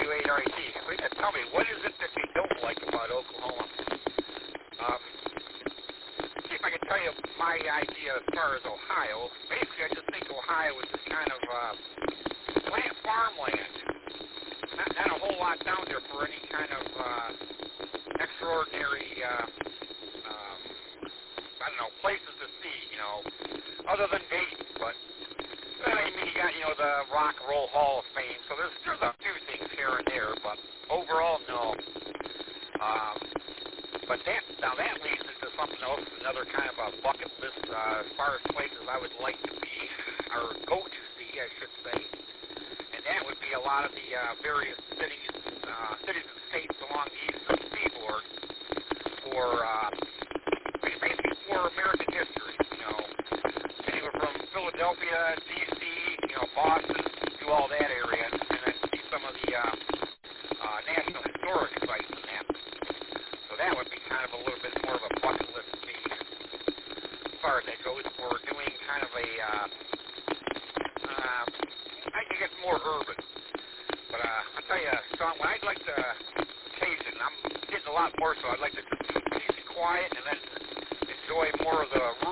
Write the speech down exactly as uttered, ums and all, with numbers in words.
W A R T. Tell me, what is it that you don't like about Oklahoma? Um, see if I can tell you my idea as far as Ohio. Basically, I just think Ohio is just kind of uh, land farmland. Not, not a whole lot down there for any kind of uh, extraordinary, uh, um, I don't know, places to see, you know, other than Dayton. But well, I mean, you got, you know, the Rock and Roll Hall of Fame. So there's there's a few things here and there, but overall, no. Um, but that now that leads into something else, another kind of a bucket list uh, as far as places I would like to be, or go to see, I should say. And that would be a lot of the uh, various cities, uh, cities and states along the eastern seaboard for, uh, basically for American history. You know, anywhere from Philadelphia, D C, you know, Boston, do all that area, and then see some of the uh, uh, national historic sites in that. So that would be kind of a little bit more of a bucket list to me, as far as that goes, for doing kind of a, uh, uh, I think it's more urban. But uh, I'll tell you, Sean, when I'd like to occasion, I'm getting a lot more, so I'd like to just do peace and quiet and then enjoy more of the